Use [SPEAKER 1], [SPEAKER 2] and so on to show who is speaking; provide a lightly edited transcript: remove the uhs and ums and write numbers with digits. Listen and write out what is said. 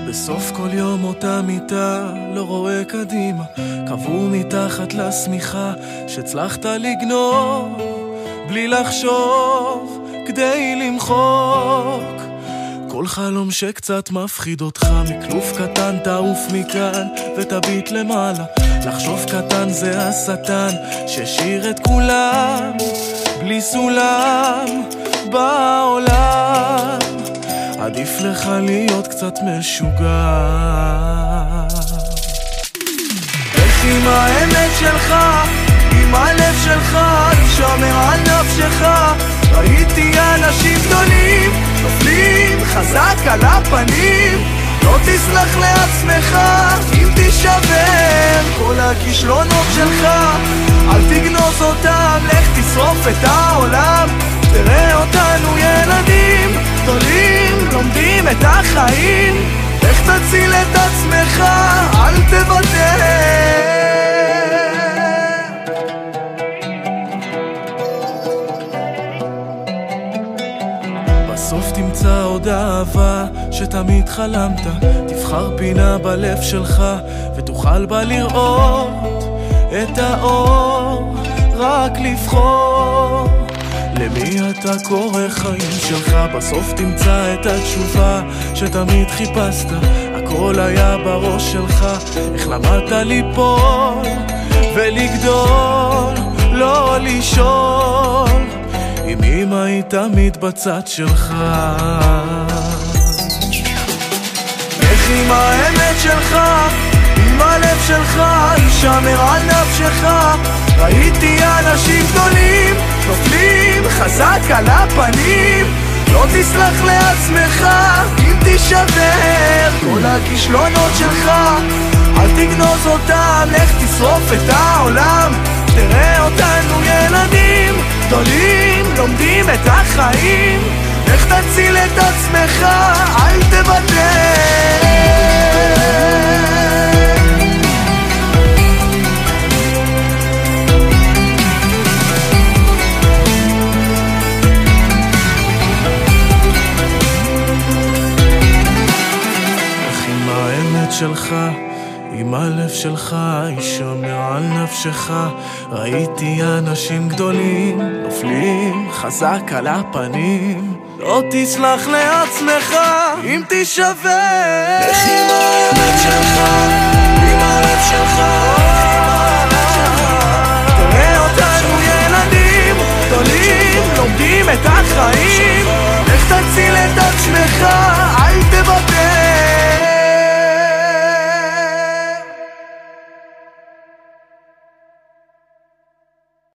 [SPEAKER 1] בסוף כל יום אותה מיטה, לא רואה קדימה, קבור מתחת לשמיכה שהצלחת לגנוב בלי לחשוב כדי למחוק כל חלום שקצת מפחיד אותך. מכלוף קטן תעוף מכאן ותביט למעלה, לחשוב קטן זה השטן ששיר את כולם בלי סולם בעולם. עדיף לך להיות קצת משוגע. איך עם האמת שלך, עם הלב שלך, שומר על נפשך. ראיתי אנשים גדולים נופלים חזק על הפנים. לא תסלח לעצמך אם תישבר כל הכישלונות שלך. אל תגנוז אותם, לך תשרוף את העולם. תראה אותנו ילדים גדולים לומדים את החיים. איך תציל את עצמך, אל תוותר. בסוף תמצא עוד אהבה שתמיד חלמת. תבחר פינה בלב שלך ותוכל בה לראות את האור. רק לבחור למי אתה קורא חיים שלך. בסוף תמצא את התשובה שתמיד חיפשת. הכל היה בראש שלך. איך למדת ליפול ולגדול, לא לשאול אם אמא היא תמיד בצד שלך. איך עם האמת שלך, עם הלב שלך, ישמר על נפשך. ראיתי אנשים גדולים נופלים חזק על הפנים. לא תסלח לעצמך אם תישבר כל הכישלונות שלך. אל תגנוז אותם, לך תשרוף את העולם. תראה אותנו ילדים גדולים לומדים את החיים. איך תציל את עצמך, אל תוותר. שלך, עם הלב שלך, ישמר על נפשך. ראיתי אנשים גדולים נופלים חזק על הפנים. לא תסלח לעצמך אם תישבר.
[SPEAKER 2] איך עם האמת שלך, עם הלב שלך,
[SPEAKER 1] תראה אותנו ילדים גדולים לומדים את החיים. איך תציל את עצמך,